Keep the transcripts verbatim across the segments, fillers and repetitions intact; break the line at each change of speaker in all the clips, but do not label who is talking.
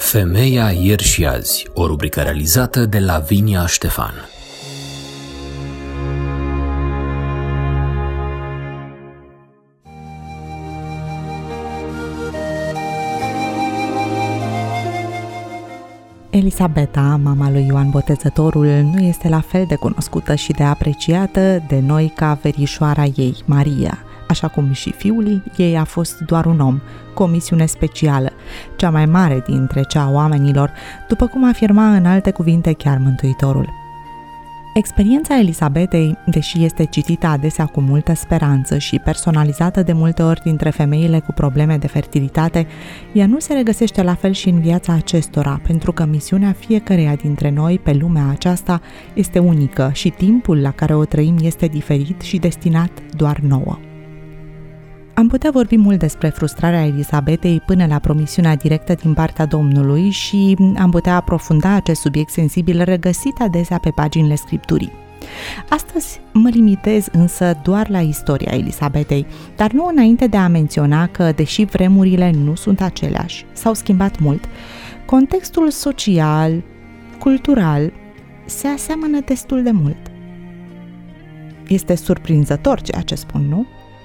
Femeia ieri și azi, o rubrică realizată de Lavinia Ștefan.
Elisabeta, mama lui Ioan Botezătorul, nu este la fel de cunoscută și de apreciată de noi ca verișoara ei, Maria, așa cum și fiul ei a fost doar un om, cu o misiune specială, cea mai mare dintre cea a oamenilor, după cum afirma în alte cuvinte chiar Mântuitorul. Experiența Elisabetei, deși este citită adesea cu multă speranță și personalizată de multe ori dintre femeile cu probleme de fertilitate, ea nu se regăsește la fel și în viața acestora, pentru că misiunea fiecăreia dintre noi pe lumea aceasta este unică și timpul la care o trăim este diferit și destinat doar nouă. Am putea vorbi mult despre frustrarea Elisabetei până la promisiunea directă din partea Domnului și am putea aprofunda acest subiect sensibil regăsit adesea pe paginile Scripturii. Astăzi mă limitez însă doar la istoria Elisabetei, dar nu înainte de a menționa că, deși vremurile nu sunt aceleași, s-au schimbat mult, contextul social, cultural, se aseamănă destul de mult. Este surprinzător ceea ce spun, nu?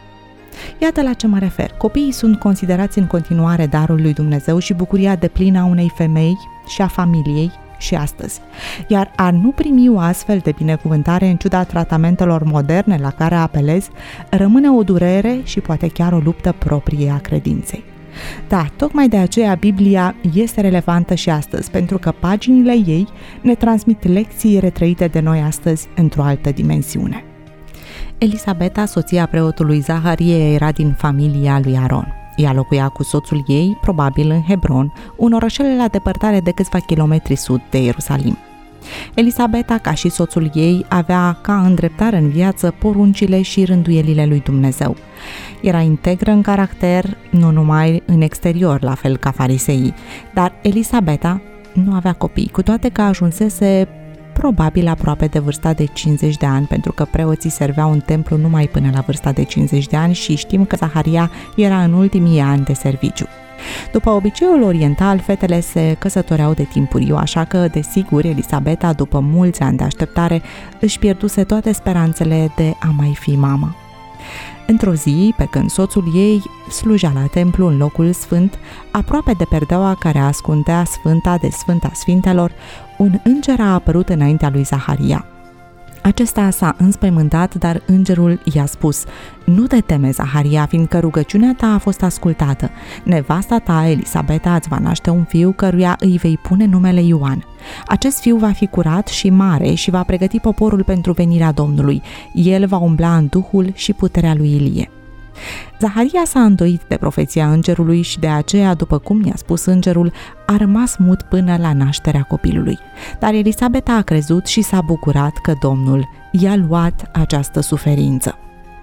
Iată la ce mă refer. Copiii sunt considerați în continuare darul lui Dumnezeu și bucuria deplină a unei femei și a familiei și astăzi. Iar a nu primi o astfel de binecuvântare în ciuda tratamentelor moderne la care apelezi, rămâne o durere și poate chiar o luptă proprie a credinței. Da, tocmai de aceea Biblia este relevantă și astăzi, pentru că paginile ei ne transmit lecții retrăite de noi astăzi într-o altă dimensiune. Elisabeta, soția preotului Zaharie, era din familia lui Aron. Ea locuia cu soțul ei, probabil în Hebron, un orășel la depărtare de câțiva kilometri sud de Ierusalim. Elisabeta, ca și soțul ei, avea ca îndreptare în viață poruncile și rânduielile lui Dumnezeu. Era integră în caracter, nu numai în exterior, la fel ca fariseii, dar Elisabeta nu avea copii, cu toate că ajunsese probabil aproape de vârsta de cincizeci de ani, pentru că preoții serveau în templu numai până la vârsta de cincizeci de ani și știm că Zaharia era în ultimii ani de serviciu. După obiceiul oriental, fetele se căsătoreau de timpuriu, așa că, desigur, Elisabeta, după mulți ani de așteptare, își pierduse toate speranțele de a mai fi mamă. Într-o zi, pe când soțul ei slujea la templu în locul sfânt, aproape de perdeaua care ascundea Sfânta de Sfânta Sfintelor, un înger a apărut înaintea lui Zaharia. Acesta s-a înspăimântat, dar îngerul i-a spus: „Nu te teme, Zaharia, fiindcă rugăciunea ta a fost ascultată. Nevasta ta, Elisabeta, îți va naște un fiu căruia îi vei pune numele Ioan. Acest fiu va fi curat și mare și va pregăti poporul pentru venirea Domnului. El va umbla în duhul și puterea lui Ilie.” Zaharia s-a îndoit de profeția îngerului și de aceea, după cum i-a spus îngerul, a rămas mut până la nașterea copilului. Dar Elisabeta a crezut și s-a bucurat că Domnul i-a luat această suferință.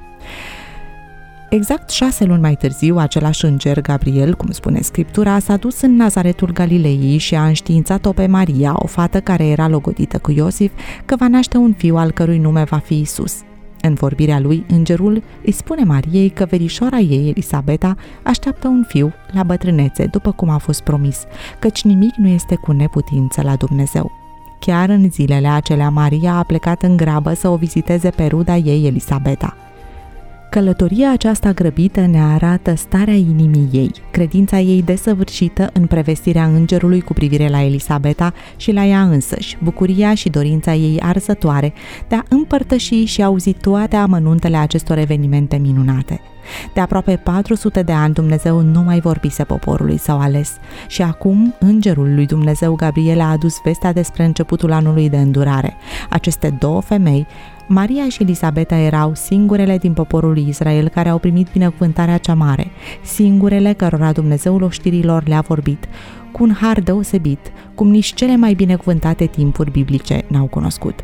Exact șase luni mai târziu, același înger, Gabriel, cum spune Scriptura, s-a dus în Nazaretul Galilei și a înștiințat-o pe Maria, o fată care era logodită cu Iosif, că va naște un fiu al cărui nume va fi Isus. În vorbirea lui, îngerul îi spune Mariei că verișoara ei, Elisabeta, așteaptă un fiu la bătrânețe, după cum a fost promis, căci nimic nu este cu neputință la Dumnezeu. Chiar în zilele acelea, Maria a plecat în grabă să o viziteze pe ruda ei, Elisabeta. Călătoria aceasta grăbită ne arată starea inimii ei, credința ei desăvârșită în prevestirea îngerului cu privire la Elisabeta și la ea însăși, bucuria și dorința ei arzătoare de a împărtăși și auzi toate amănuntele acestor evenimente minunate. De aproape patru sute de ani Dumnezeu nu mai vorbise poporului său ales și acum îngerul lui Dumnezeu Gabriel a adus vestea despre începutul anului de îndurare. Aceste două femei, Maria și Elisabeta, erau singurele din poporul lui Israel care au primit binecuvântarea cea mare, singurele cărora Dumnezeul oștirilor le-a vorbit, cu un har deosebit, cum nici cele mai binecuvântate timpuri biblice n-au cunoscut.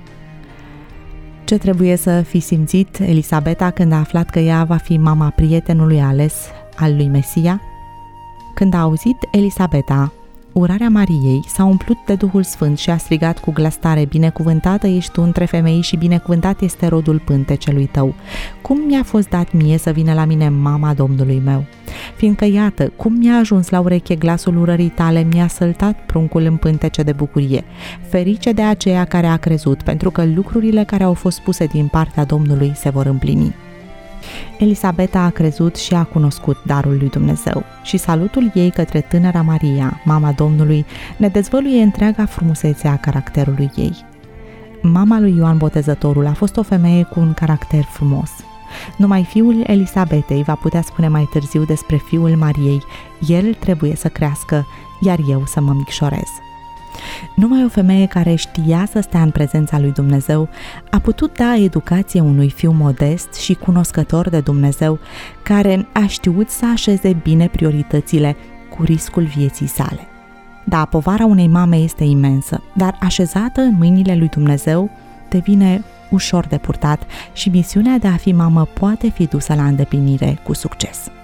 Ce trebuie să fi simțit Elisabeta când a aflat că ea va fi mama prietenului ales al lui Mesia? Când a auzit Elisabeta urarea Mariei, s-a umplut de Duhul Sfânt și a strigat cu glas tare: „Binecuvântată ești tu între femei și binecuvântat este rodul pântecelui tău. Cum mi-a fost dat mie să vină la mine mama Domnului meu? fiindcă iată cum mi-a ajuns la ureche glasul urării tale, mi-a săltat pruncul în pântece de bucurie. Ferice de aceea care a crezut, pentru că lucrurile care au fost spuse din partea Domnului se vor împlini. Elisabeta a crezut și a cunoscut darul lui Dumnezeu și salutul ei către tânăra Maria, mama Domnului, ne dezvăluie întreaga frumusețe a caracterului ei. Mama lui Ioan Botezătorul a fost o femeie cu un caracter frumos. Numai fiul Elisabetei va putea spune mai târziu despre fiul Mariei: el trebuie să crească, iar eu să mă micșorez. Numai o femeie care știa să stea în prezența lui Dumnezeu a putut da educație unui fiu modest și cunoscător de Dumnezeu, care a știut să așeze bine prioritățile cu riscul vieții sale. Da, povara unei mame este imensă, dar așezată în mâinile lui Dumnezeu devine ușor de purtat și misiunea de a fi mamă poate fi dusă la îndeplinire cu succes.